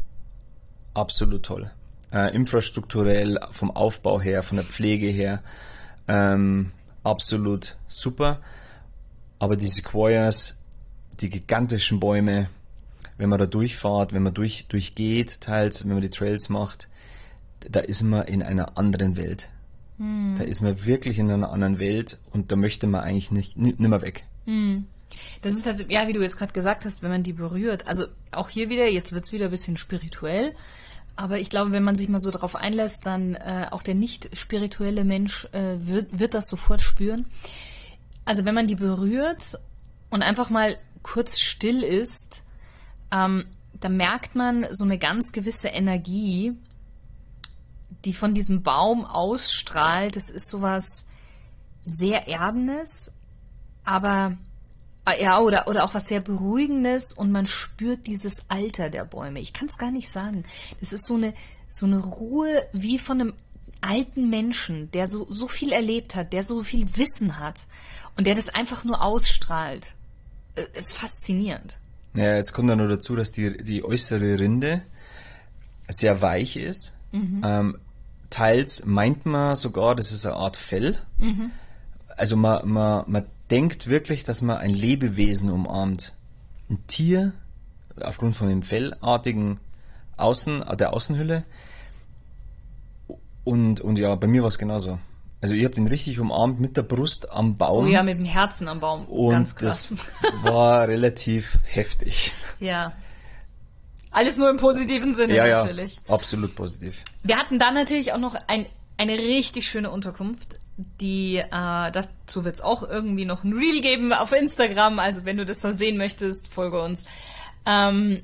Absolut toll. Äh, infrastrukturell, vom Aufbau her, von der Pflege her, ähm, absolut super. Aber die Sequoias, die gigantischen Bäume, wenn man da durchfahrt, wenn man durch, durchgeht, teils, wenn man die Trails macht, da ist man in einer anderen Welt. Hm. Da ist man wirklich in einer anderen Welt und da möchte man eigentlich nicht, nicht mehr weg. Hm. Das ist also, ja, wie du jetzt gerade gesagt hast, wenn man die berührt. Also auch hier wieder, jetzt wird es wieder ein bisschen spirituell. aber ich glaube, wenn man sich mal so darauf einlässt, dann äh, auch der nicht spirituelle Mensch äh, wird, wird das sofort spüren. Also wenn man die berührt und einfach mal kurz still ist, ähm, dann merkt man so eine ganz gewisse Energie, die von diesem Baum ausstrahlt. Das ist sowas sehr Erdendes, aber ja, oder, oder auch was sehr Beruhigendes, und man spürt dieses Alter der Bäume. Ich kann es gar nicht sagen. Das ist so eine, so eine Ruhe wie von einem alten Menschen, der so, so viel erlebt hat, der so viel Wissen hat und der das einfach nur ausstrahlt. Es ist faszinierend. Ja, jetzt kommt dann noch dazu, dass die, die äußere Rinde sehr weich ist. Mhm. Ähm, teils meint man sogar, das ist eine Art Fell. Mhm. Also man, man, man denkt wirklich, dass man ein Lebewesen umarmt. Ein Tier, aufgrund von dem fellartigen Außen, der Außenhülle. Und, und ja, bei mir war es genauso. Also ich habe den richtig umarmt mit der Brust am Baum. Oh ja, mit dem Herzen am Baum. Und ganz krass. Das war relativ heftig. Ja. Alles nur im positiven Sinne ja, natürlich. Ja, absolut positiv. Wir hatten dann natürlich auch noch ein, eine richtig schöne Unterkunft. Die, äh, dazu wird es auch irgendwie noch ein Reel geben auf Instagram. Also wenn du das mal sehen möchtest, folge uns. Ähm,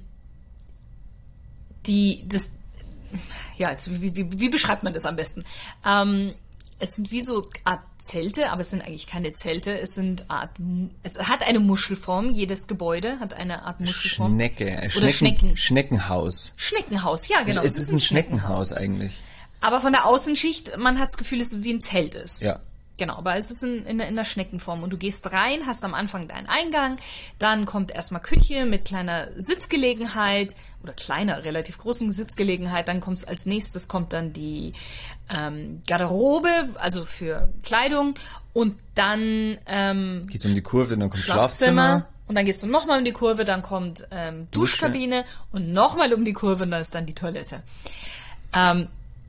die, das, ja, jetzt, wie, wie, wie beschreibt man das am besten? Ähm, es sind wie so Art Zelte, aber es sind eigentlich keine Zelte. Es sind Art, es hat eine Muschelform. Jedes Gebäude hat eine Art Muschelform. Schnecke, Oder Schnecken, Schnecken. Schneckenhaus. Schneckenhaus, ja genau. Es ist ein Schneckenhaus eigentlich. Aber von der Außenschicht, man hat das Gefühl, dass es wie ein Zelt ist. Ja. Genau, aber es ist in, in, in der Schneckenform. Und du gehst rein, hast am Anfang deinen Eingang, dann kommt erstmal Küche mit kleiner Sitzgelegenheit oder kleiner, relativ großen Sitzgelegenheit. Dann kommt als nächstes kommt dann die ähm, Garderobe, also für Kleidung. Und dann ähm, geht's um die Kurve, dann kommt Schlafzimmer. Schlafzimmer. Und dann gehst du nochmal um die Kurve, dann kommt ähm, Duschkabine und nochmal um die Kurve und dann ist dann die Toilette. Ähm,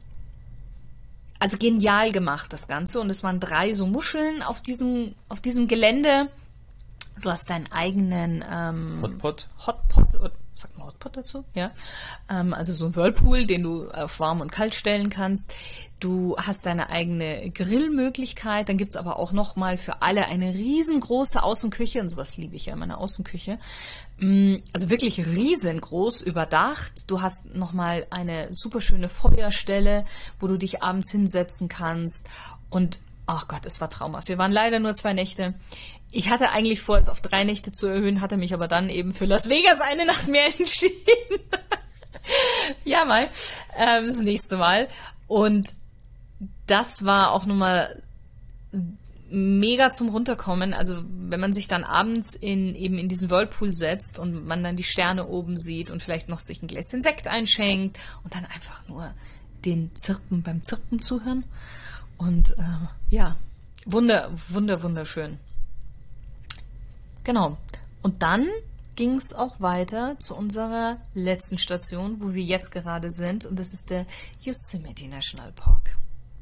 Also genial gemacht, das Ganze. Und es waren drei so Muscheln auf diesem, auf diesem Gelände. Du hast deinen eigenen ähm, Hotpot. Hotpot, oder, sagt man Hotpot dazu? Ja. Ähm, also so ein Whirlpool, den du auf warm und kalt stellen kannst. Du hast deine eigene Grillmöglichkeit. Dann gibt's aber auch nochmal für alle eine riesengroße Außenküche. Und sowas liebe ich ja in meiner Außenküche. Also wirklich riesengroß, überdacht. Du hast nochmal eine super schöne Feuerstelle, wo du dich abends hinsetzen kannst. Und, ach Gott, es war traumhaft. Wir waren leider nur zwei Nächte. Ich hatte eigentlich vor, es auf drei Nächte zu erhöhen, hatte mich aber dann eben für Las Vegas eine Nacht mehr entschieden. Ja, mal. Ähm, das nächste Mal. Und das war auch nochmal mega zum Runterkommen. Also wenn man sich dann abends in eben in diesen Whirlpool setzt und man dann die Sterne oben sieht und vielleicht noch sich ein Gläschen Sekt einschenkt und dann einfach nur den Zirpen beim Zirpen zuhören. Und äh, ja, wunder, wunder, wunderschön. Genau. Und dann ging es auch weiter zu unserer letzten Station, wo wir jetzt gerade sind. Und das ist der Yosemite National Park.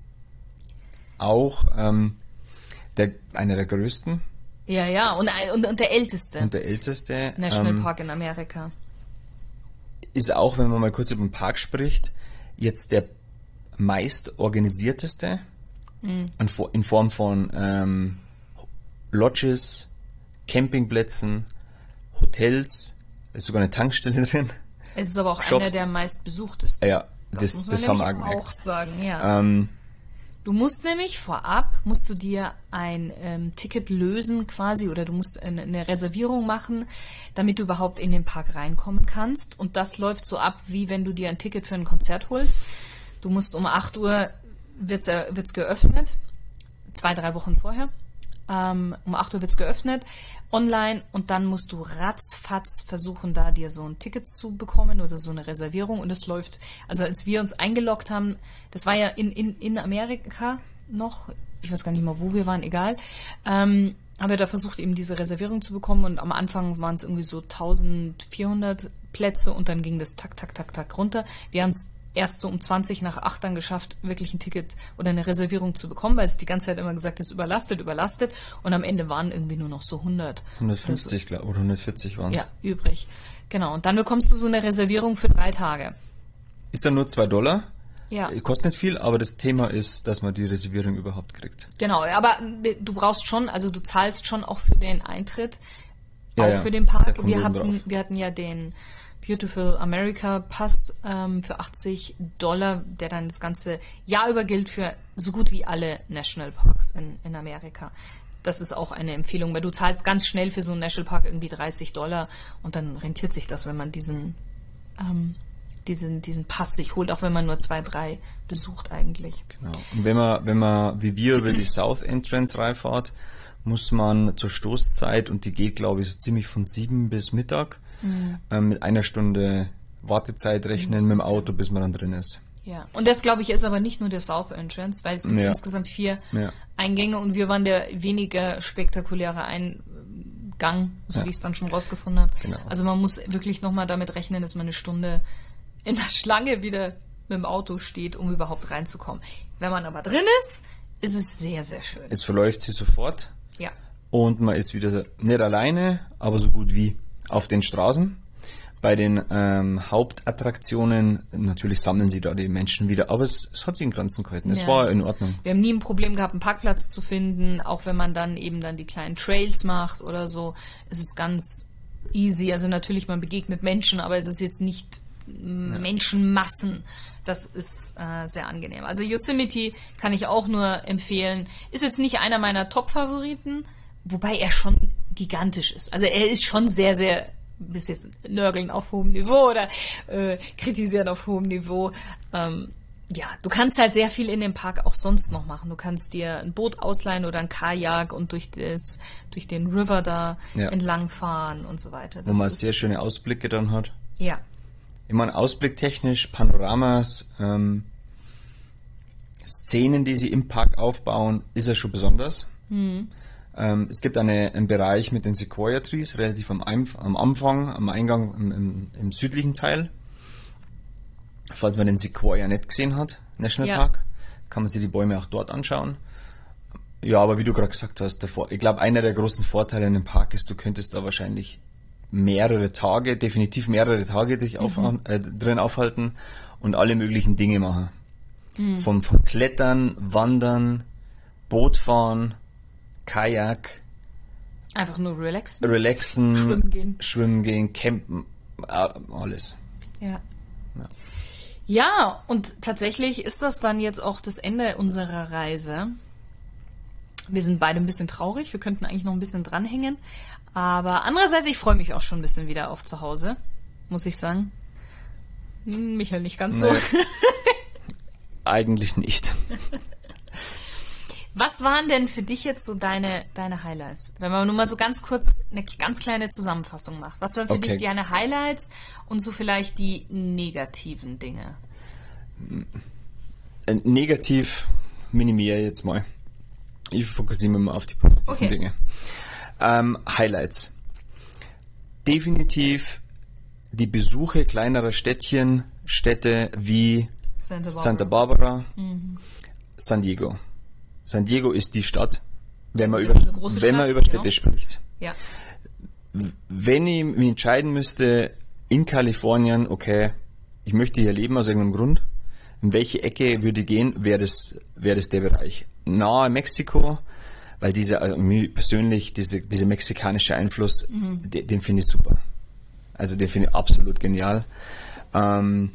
Auch ähm, der, einer der größten. Ja, ja, und, und, und der älteste. Und der älteste. National ähm, Park in Amerika. Ist auch, wenn man mal kurz über den Park spricht, jetzt der meist organisierteste. Mhm. In Form von ähm, Lodges, Campingplätzen, Hotels, ist sogar eine Tankstelle drin. Es ist aber auch Shops. Einer der meistbesuchtesten. Ja, das, das, das haben wir gemerkt. Auch sagen, ja. Ähm, Du musst nämlich vorab, musst du dir ein ähm, Ticket lösen quasi oder du musst eine, eine Reservierung machen, damit du überhaupt in den Park reinkommen kannst. Und das läuft so ab, wie wenn du dir ein Ticket für ein Konzert holst. Du musst um acht Uhr, wird's, äh, wird's geöffnet, zwei, drei Wochen vorher. Ähm, um acht Uhr wird's geöffnet, online, und dann musst du ratzfatz versuchen, da dir so ein Ticket zu bekommen oder so eine Reservierung. Und es läuft, also als wir uns eingeloggt haben, das war ja in, in, in Amerika noch, ich weiß gar nicht mal, wo wir waren, egal, ähm, haben wir da versucht, eben diese Reservierung zu bekommen, und am Anfang waren es irgendwie so eintausendvierhundert Plätze und dann ging das tak, tak, tak, tak runter. Wir haben es erst so um zwanzig nach acht dann geschafft, wirklich ein Ticket oder eine Reservierung zu bekommen, weil es die ganze Zeit immer gesagt ist, überlastet, überlastet, und am Ende waren irgendwie nur noch so hundert. hundertfünfzig, glaube ich, oder hundertvierzig waren es. Ja, übrig. Genau, und dann bekommst du so eine Reservierung für drei Tage. ist dann nur zwei Dollar. Ja. Kostet nicht viel, aber das Thema ist, dass man die Reservierung überhaupt kriegt. Genau, aber du brauchst schon, also du zahlst schon auch für den Eintritt, Ja, auch ja, für den Park. der kommt Wir oben hatten, drauf. wir hatten ja den Beautiful America Pass ähm, für achtzig Dollar, der dann das ganze Jahr über gilt für so gut wie alle Nationalparks in, in Amerika. Das ist auch eine Empfehlung, weil du zahlst ganz schnell für so einen Nationalpark irgendwie dreißig Dollar und dann rentiert sich das, wenn man diesen, ähm, diesen, diesen Pass sich holt, auch wenn man nur zwei, drei besucht eigentlich. Genau. Und wenn man, wenn man wie wir über die South Entrance reinfahrt, muss man zur Stoßzeit, und die geht, glaube ich, so ziemlich von sieben bis Mittag, mhm. ähm, mit einer Stunde Wartezeit rechnen mit dem Auto, bis man dann drin ist. Ja, und das, glaube ich, ist aber nicht nur der South Entrance, weil es gibt Ja. insgesamt vier Ja. Eingänge und wir waren der weniger spektakuläre Eingang, so Ja. wie ich es dann schon rausgefunden habe. Genau. Also man muss wirklich nochmal damit rechnen, dass man eine Stunde in der Schlange wieder mit dem Auto steht, um überhaupt reinzukommen. Wenn man aber drin ist, ist es sehr, sehr schön. Es verläuft sie sofort Ja. und man ist wieder nicht alleine, aber so gut wie auf den Straßen. Bei den ähm, Hauptattraktionen, natürlich sammeln sie da die Menschen wieder, aber es, es hat sich in Grenzen gehalten. Es Ja. war in Ordnung. Wir haben nie ein Problem gehabt, einen Parkplatz zu finden, auch wenn man dann eben dann die kleinen Trails macht oder so. Es ist ganz easy. Also natürlich, man begegnet Menschen, aber es ist jetzt nicht Menschenmassen. Das ist äh, sehr angenehm. Also Yosemite kann ich auch nur empfehlen. Ist jetzt nicht einer meiner Top-Favoriten, wobei er schon gigantisch ist. Also er ist schon sehr, sehr, bis jetzt nörgeln auf hohem Niveau oder äh, kritisieren auf hohem Niveau. Ähm, ja, du kannst halt sehr viel in dem Park auch sonst noch machen. Du kannst dir ein Boot ausleihen oder ein Kajak und durch das, durch den River da Ja. entlang fahren und so weiter. Wo Das man ist, sehr schöne Ausblicke dann hat. ja. Ich meine, ausblicktechnisch, Panoramas, ähm, Szenen, die sie im Park aufbauen, ist ja schon besonders. Mhm. Ähm, es gibt eine, einen Bereich mit den Sequoia Trees, relativ am, Einf- am Anfang, am Eingang im, im, im südlichen Teil. Falls man den Sequoia nicht gesehen hat, Nationalpark, Ja. kann man sich die Bäume auch dort anschauen. Ja, aber wie du gerade gesagt hast, der Vor- ich glaube, einer der großen Vorteile in dem Park ist, du könntest da wahrscheinlich mehrere Tage, definitiv mehrere Tage dich auf, Mhm. äh, drin aufhalten und alle möglichen Dinge machen. Vom, vom Klettern, Wandern, Bootfahren, Kajak, Einfach nur relaxen. Relaxen, Schwimmen gehen. schwimmen gehen, campen, äh, alles. Ja. Ja. Ja, und tatsächlich ist das dann jetzt auch das Ende unserer Reise. Wir sind beide ein bisschen traurig. Wir könnten eigentlich noch ein bisschen dranhängen. Aber andererseits, ich freue mich auch schon ein bisschen wieder auf zu Hause, muss ich sagen. Hm, Michael nicht ganz so. Nee. Eigentlich nicht. Was waren denn für dich jetzt so deine, deine Highlights? Wenn man nur mal so ganz kurz eine ganz kleine Zusammenfassung macht. Was waren für Okay. dich deine Highlights und so vielleicht die negativen Dinge? Äh, Negativ minimiere jetzt mal. Ich fokussiere mich mal auf die positiven Okay. Dinge. Ähm, Highlights. Definitiv die Besuche kleinerer Städtchen, Städte wie Santa Barbara. Santa Barbara, San Diego. San Diego ist die Stadt, wenn man Das über, ist eine große wenn man Stadt, über Städte genau. spricht. Ja. Wenn ich mich entscheiden müsste, in Kalifornien, okay, ich möchte hier leben aus irgendeinem Grund, in welche Ecke würde ich gehen, wäre das, wäre das der Bereich. Nahe Mexiko, weil diese, also mir persönlich, diese, dieser mexikanische Einfluss, den, den finde ich super. Also den finde ich absolut genial. Ähm,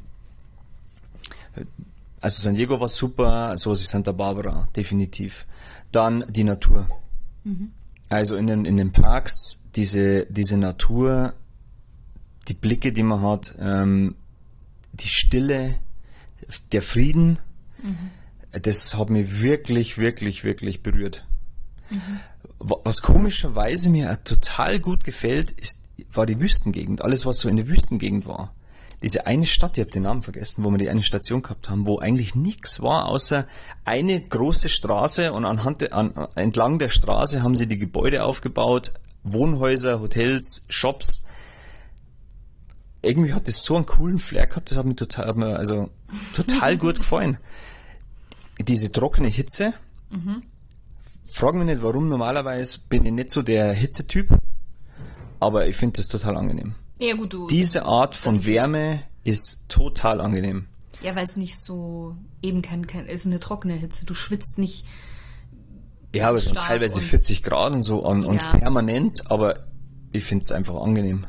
also San Diego war super, so ist Santa Barbara, definitiv. Dann die Natur. Also in den, in den Parks, diese, diese Natur, die Blicke, die man hat, ähm, die Stille, der Frieden, das hat mich wirklich, wirklich, wirklich berührt. Wa- Was komischerweise mir auch total gut gefällt, ist, war die Wüstengegend. Alles, was so in der Wüstengegend war. Diese eine Stadt, ich habe den Namen vergessen, wo wir die eine Station gehabt haben, wo eigentlich nichts war, außer eine große Straße und anhand der, an, entlang der Straße haben sie die Gebäude aufgebaut, Wohnhäuser, Hotels, Shops. Irgendwie hat das so einen coolen Flair gehabt, das hat mir total, hat mir also total gut gefallen. Diese trockene Hitze, frag mich nicht warum, normalerweise bin ich nicht so der Hitzetyp, aber ich finde das total angenehm. Ja, gut, du. Diese Art von Wärme ist total angenehm. Ja, weil es nicht so, eben kein, kein, es ist eine trockene Hitze. Du schwitzt nicht. Ja, aber es sind teilweise vierzig Grad und so und, und ja. permanent, aber ich finde es einfach angenehm.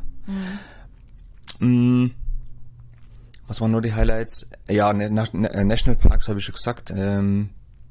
Mhm. Was waren nur die Highlights? Ja, National Parks habe ich schon gesagt. Ähm,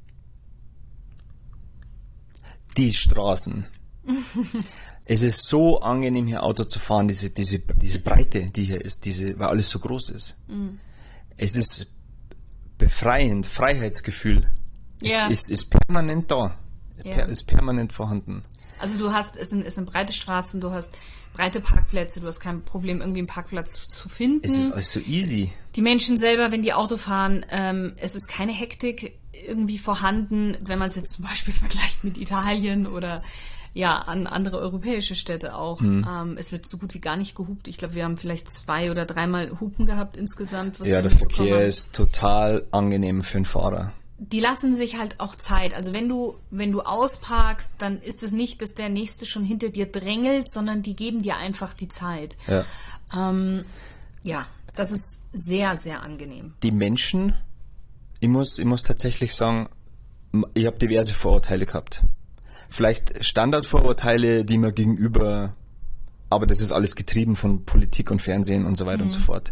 die Straßen. Es ist so angenehm, hier Auto zu fahren, diese, diese, diese Breite, die hier ist, diese, weil alles so groß ist. Mhm. Es ist befreiend, Freiheitsgefühl. Ja. Es ist, ist permanent da. Ja. Per, ist permanent vorhanden. Also du hast, es sind, es sind breite Straßen, du hast breite Parkplätze, du hast kein Problem, irgendwie einen Parkplatz zu finden. Es ist alles so easy. Die Menschen selber, wenn die Auto fahren, ähm, es ist keine Hektik irgendwie vorhanden, wenn man es jetzt zum Beispiel vergleicht mit Italien oder ja, an andere europäische Städte auch. Mhm. Ähm, es wird so gut wie gar nicht gehupt. Ich glaube, wir haben vielleicht zwei oder dreimal Hupen gehabt insgesamt. Was ja, wir der Verkehr ist total angenehm für den Fahrer. Die lassen sich halt auch Zeit. Also wenn du, wenn du ausparkst, dann ist es nicht, dass der Nächste schon hinter dir drängelt, sondern die geben dir einfach die Zeit. Ja, ähm, ja das ist sehr, sehr angenehm. Die Menschen, ich muss, ich muss tatsächlich sagen, ich habe diverse Vorurteile gehabt. Vielleicht Standardvorurteile, die man gegenüber, aber das ist alles getrieben von Politik und Fernsehen und so weiter mhm. und so fort.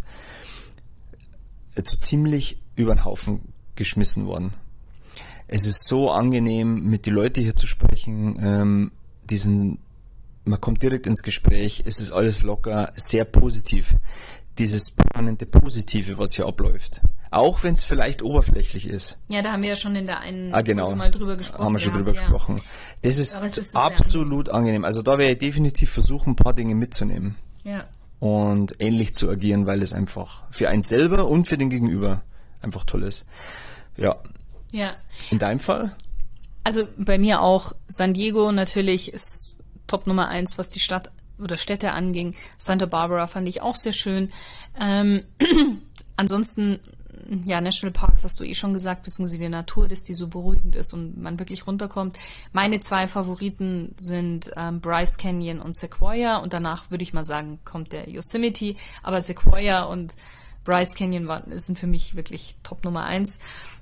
So ziemlich über den Haufen geschmissen worden. Es ist so angenehm, mit den Leuten hier zu sprechen. Ähm, diesen, man kommt direkt ins Gespräch. Es ist alles locker, sehr positiv. Dieses permanente Positive, was hier abläuft. Auch wenn es vielleicht oberflächlich ist. Ja, da haben wir ja schon in der einen ah, genau. Folge mal drüber gesprochen. Haben wir schon ja, drüber ja. gesprochen. Das ist, ist absolut angenehm. angenehm. Also da werde ich definitiv versuchen, ein paar Dinge mitzunehmen. Ja. Und ähnlich zu agieren, weil es einfach für einen selber und für den Gegenüber einfach toll ist. Ja. Ja. In deinem Fall? Also bei mir auch. San Diego natürlich ist Top Nummer eins, was die Stadt oder Städte anging. Santa Barbara fand ich auch sehr schön. Ähm, ansonsten, ja, National Parks hast du eh schon gesagt, beziehungsweise die Natur, dass die so beruhigend ist und man wirklich runterkommt. Meine zwei Favoriten sind ähm, Bryce Canyon und Sequoia und danach würde ich mal sagen, kommt der Yosemite, aber Sequoia und Bryce Canyon waren, sind für mich wirklich Top Nummer eins.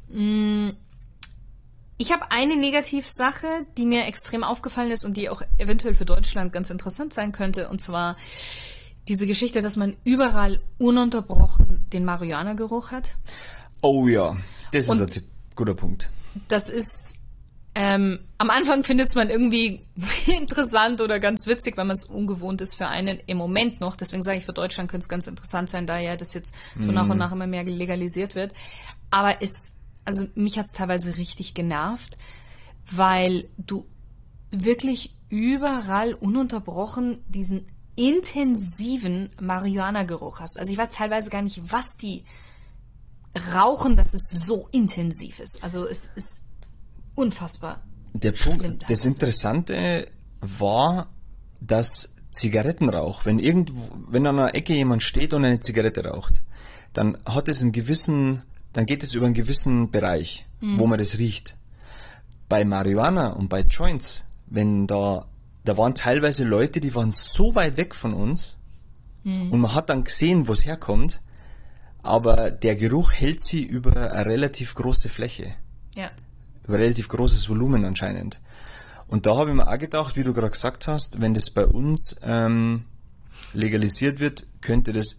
Ich habe eine Negativsache, die mir extrem aufgefallen ist und die auch eventuell für Deutschland ganz interessant sein könnte, und zwar diese Geschichte, dass man überall ununterbrochen den Marihuana-Geruch hat. Oh ja, das und ist ein guter Punkt. Das ist, ähm, am Anfang findet es man irgendwie interessant oder ganz witzig, weil man es ungewohnt ist für einen im Moment noch. Deswegen sage ich, für Deutschland könnte es ganz interessant sein, da ja das jetzt so mm. nach und nach immer mehr legalisiert wird. Aber es Also mich hat es teilweise richtig genervt, weil du wirklich überall ununterbrochen diesen intensiven Marihuana-Geruch hast. Also ich weiß teilweise gar nicht, was die rauchen, dass es so intensiv ist. Also es ist unfassbar. Der Punkt, das Interessante war, dass Zigarettenrauch, wenn irgendwo, wenn an einer Ecke jemand steht und eine Zigarette raucht, dann hat es einen gewissen dann geht es über einen gewissen Bereich, mhm. wo man das riecht. Bei Marihuana und bei Joints, wenn da, da waren teilweise Leute, die waren so weit weg von uns mhm. und man hat dann gesehen, wo es herkommt, aber der Geruch hält sie über eine relativ große Fläche. Ja. Über ein relativ großes Volumen anscheinend. Und da habe ich mir auch gedacht, wie du gerade gesagt hast, wenn das bei uns ähm, legalisiert wird, könnte das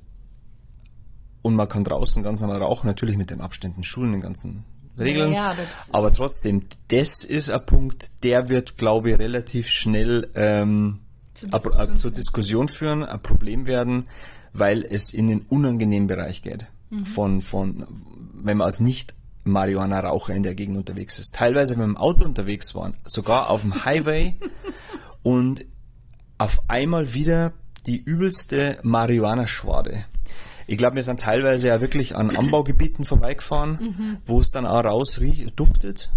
und man kann draußen ganz normal rauchen, natürlich mit den Abständen, Schulen, den ganzen Regeln. Ja, ja, aber trotzdem, das ist ein Punkt, der wird, glaube ich, relativ schnell ähm, zur, Diskussion a, a, zur Diskussion führen, ein Problem werden, weil es in den unangenehmen Bereich geht. Mhm. Von, von, wenn man als Nicht-Marihuana-Raucher in der Gegend unterwegs ist. Teilweise, wenn wir im Auto unterwegs waren, sogar auf dem Highway und auf einmal wieder die übelste Marihuana-Schwade. Ich glaube, wir sind teilweise ja wirklich an Anbaugebieten vorbeigefahren, mhm. wo es dann auch raus riecht, duftet,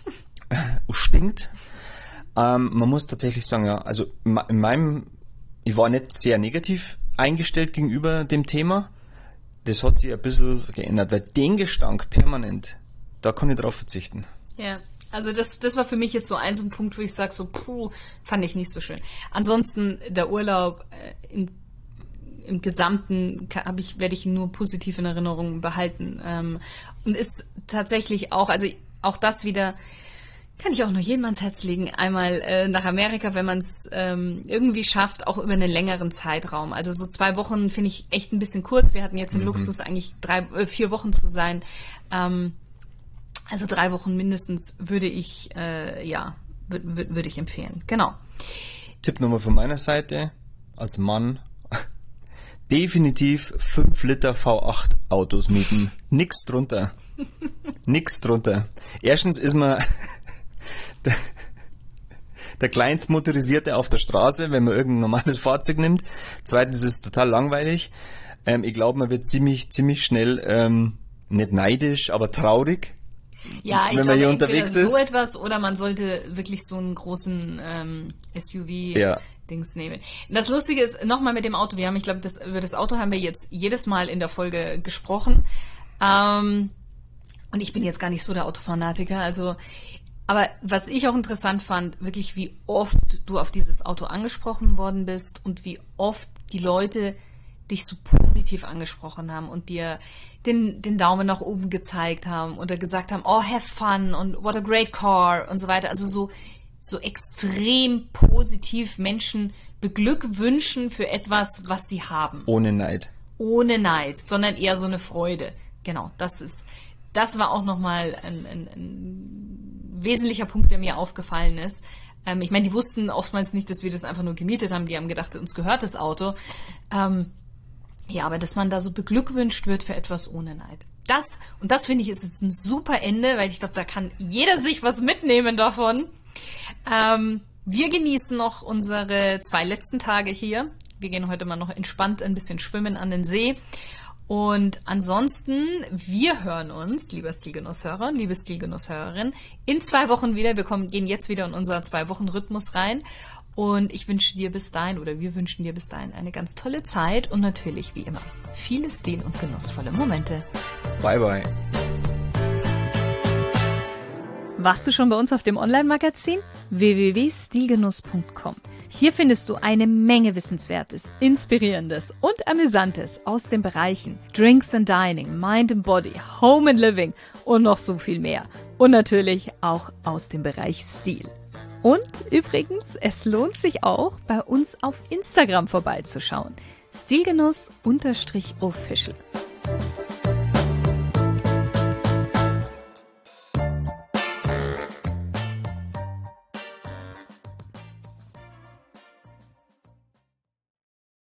stinkt. Ähm, man muss tatsächlich sagen, ja, also in meinem, ich war nicht sehr negativ eingestellt gegenüber dem Thema. Das hat sich ein bisschen geändert, weil den Gestank permanent, da kann ich drauf verzichten. Ja, also das, das war für mich jetzt so ein, so ein Punkt, wo ich sage, so, puh, fand ich nicht so schön. Ansonsten der Urlaub äh, in im Gesamten habe ich, werde ich ihn nur positiv in Erinnerung behalten. Ähm, und ist tatsächlich auch, also auch das wieder, kann ich auch nur jedem ans Herz legen, einmal äh, nach Amerika, wenn man es ähm, irgendwie schafft, auch über einen längeren Zeitraum. Also so zwei Wochen finde ich echt ein bisschen kurz. Wir hatten jetzt den mhm. Luxus, eigentlich drei, äh, vier Wochen zu sein. Ähm, also drei Wochen mindestens würde ich, äh, ja, würde würd ich empfehlen. Genau. Tipp Nummer von meiner Seite, als Mann, definitiv fünf Liter V acht Autos mieten. Nix drunter. Nix drunter. Erstens ist man der, der kleinst motorisierte auf der Straße, wenn man irgendein normales Fahrzeug nimmt. Zweitens ist es total langweilig. Ähm, ich glaube, man wird ziemlich, ziemlich schnell, ähm, nicht neidisch, aber traurig. Ja, ich wenn glaube, man hier entweder unterwegs so ist. etwas oder man sollte wirklich so einen großen ähm, S U V ja. Dings nehmen. Das Lustige ist, nochmal mit dem Auto, wir haben, ich glaube, das, über das Auto haben wir jetzt jedes Mal in der Folge gesprochen. Ähm, und ich bin jetzt gar nicht so der Autofanatiker, also, aber was ich auch interessant fand, wirklich wie oft du auf dieses Auto angesprochen worden bist und wie oft die Leute dich so positiv angesprochen haben und dir den, den Daumen nach oben gezeigt haben oder gesagt haben, oh, have fun und what a great car und so weiter. Also so, so extrem positiv Menschen beglückwünschen für etwas, was sie haben. Ohne Neid. Ohne Neid, sondern eher so eine Freude. Genau, das ist, das war auch nochmal ein, ein, ein wesentlicher Punkt, der mir aufgefallen ist. Ähm, ich meine, die wussten oftmals nicht, dass wir das einfach nur gemietet haben. Die haben gedacht, uns gehört das Auto. Ähm, Ja, aber dass man da so beglückwünscht wird für etwas ohne Neid. Das, und das finde ich, ist jetzt ein super Ende, weil ich glaube, da kann jeder sich was mitnehmen davon. Ähm, wir genießen noch unsere zwei letzten Tage hier. Wir gehen heute mal noch entspannt ein bisschen schwimmen an den See. Und ansonsten, wir hören uns, lieber Stilgenusshörer, liebe Stilgenusshörerin, in zwei Wochen wieder. Wir kommen, gehen jetzt wieder in unser Zwei-Wochen-Rhythmus rein. Und ich wünsche dir bis dahin, oder wir wünschen dir bis dahin eine ganz tolle Zeit und natürlich, wie immer, viele Stil- und genussvolle Momente. Bye, bye. Warst du schon bei uns auf dem Online-Magazin? w w w punkt stilgenuss punkt com. Hier findest du eine Menge Wissenswertes, Inspirierendes und Amüsantes aus den Bereichen Drinks and Dining, Mind and Body, Home and Living und noch so viel mehr. Und natürlich auch aus dem Bereich Stil. Und übrigens, es lohnt sich auch, bei uns auf Instagram vorbeizuschauen. Stilgenuss-official.